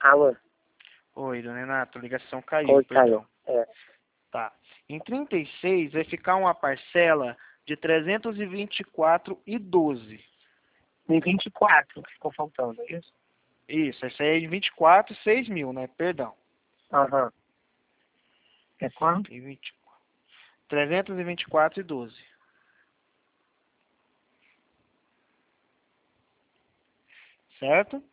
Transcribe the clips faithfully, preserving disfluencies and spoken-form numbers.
Alô? Oi, dona Renata, a ligação caiu, Oi, perdão. caiu. É. Tá. Em trinta e seis vai ficar uma parcela de trezentos e vinte e quatro e doze. Em vinte e quatro que ficou faltando, é isso? Isso, essa aí é de vinte e quatro, seis mil, né? Perdão. Aham. É quanto? E vinte trezentos e vinte e quatro e doze. Certo?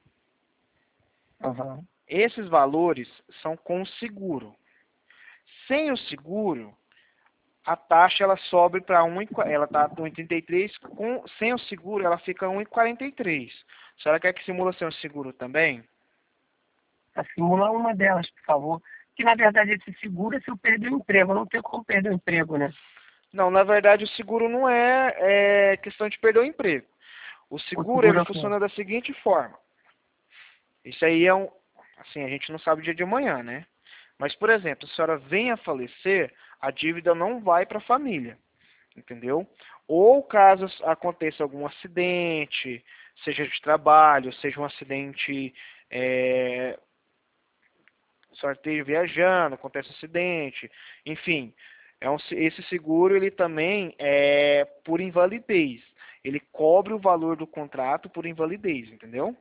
Aham. Esses valores são com o seguro. Sem o seguro, a taxa ela sobe para um, ela tá com oitenta e três, com sem o seguro ela fica um e quarenta e três. A senhora quer que simula sem o seguro também? Simula uma delas, por favor. Que na verdade esse seguro é se eu perder o emprego. Eu não tenho como perder o emprego, né? Não, na verdade o seguro não é, é questão de perder o emprego. O O seguro seguro ele é o quê? funciona da seguinte forma. Isso aí é um, assim, a gente não sabe o dia de amanhã, né? Mas, por exemplo, se a senhora vem a falecer, a dívida não vai para a família, entendeu? Ou caso aconteça algum acidente, seja de trabalho, seja um acidente, é, a senhora esteja viajando, acontece um acidente, enfim, é um, esse seguro ele também é por invalidez. Ele cobre o valor do contrato por invalidez, entendeu?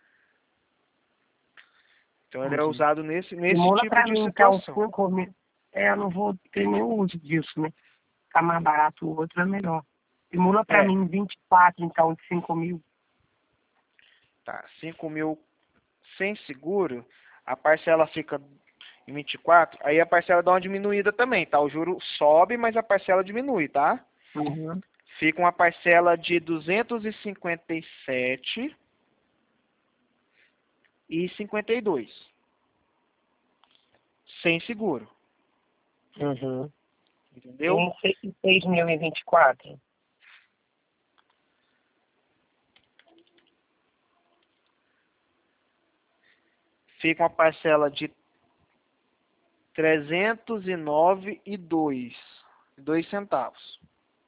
Então ele é Entendi. usado nesse, nesse Simula tipo pra de mim, então, situação. cinco mil. É, eu não vou ter nenhum uso disso, né? Ficar mais barato o outro é melhor. Simula pra É, mim vinte e quatro, então, de cinco mil. tá, cinco mil sem seguro, a parcela fica em vinte e quatro, aí a parcela dá uma diminuída também, tá? O juro sobe, mas a parcela diminui, tá? Uhum. Fica uma parcela de duzentos e cinquenta e sete e cinquenta e dois, sem seguro, Uhum. entendeu? Em seis mil e vinte e quatro. Fica uma parcela de trezentos e nove e dois, dois centavos.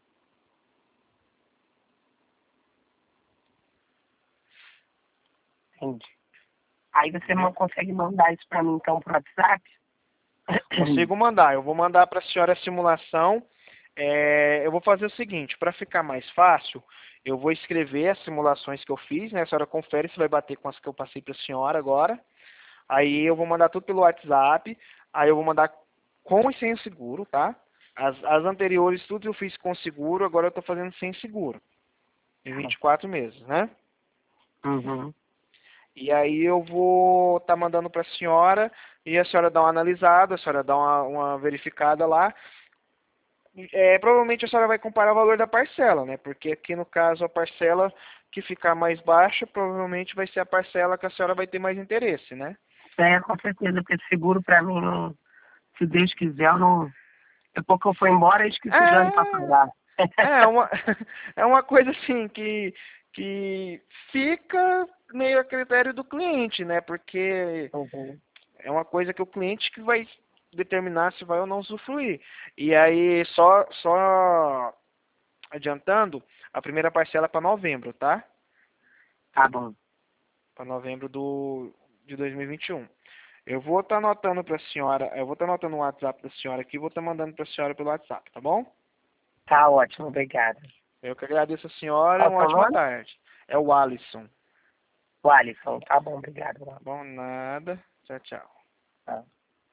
Entendi. Aí você não Entendeu? consegue mandar isso pra mim, então, pro WhatsApp? Consigo mandar. Eu vou mandar para a senhora a simulação. É, eu vou fazer o seguinte, para ficar mais fácil, eu vou escrever as simulações que eu fiz, né? A senhora confere se vai bater com as que eu passei para a senhora agora. Aí eu vou mandar tudo pelo WhatsApp. Aí eu vou mandar com e sem o seguro, tá? As, as anteriores, tudo eu fiz com seguro, agora eu estou fazendo sem seguro. Em vinte e quatro meses, né? Uhum. E aí eu vou estar tá mandando para a senhora e a senhora dá uma analisada, a senhora dá uma, uma verificada lá. É, provavelmente a senhora vai comparar o valor da parcela, né? Porque aqui no caso a parcela que ficar mais baixa provavelmente vai ser a parcela que a senhora vai ter mais interesse, né? É, com certeza, porque seguro pra mim, não, se Deus quiser, eu não. Depois que eu for embora, eu esqueci de onde pra pagar. É, é uma, é uma coisa assim que, que fica meio a critério do cliente, né? Porque Uhum. é uma coisa que o cliente que vai determinar se vai ou não usufruir. E aí, só, só adiantando, a primeira parcela é para novembro, tá? Tá bom. Para novembro do, de dois mil e vinte e um. Eu vou estar anotando para a senhora, eu vou estar anotando o WhatsApp da senhora aqui e vou estar mandando para a senhora pelo WhatsApp, tá bom? Tá ótimo, obrigada. Eu que agradeço a senhora e Qual o uma seu ótima nome? tarde. É o Alisson. O Alisson. Tá bom, obrigado. Tá bom? Nada. Tchau, tchau. Tá.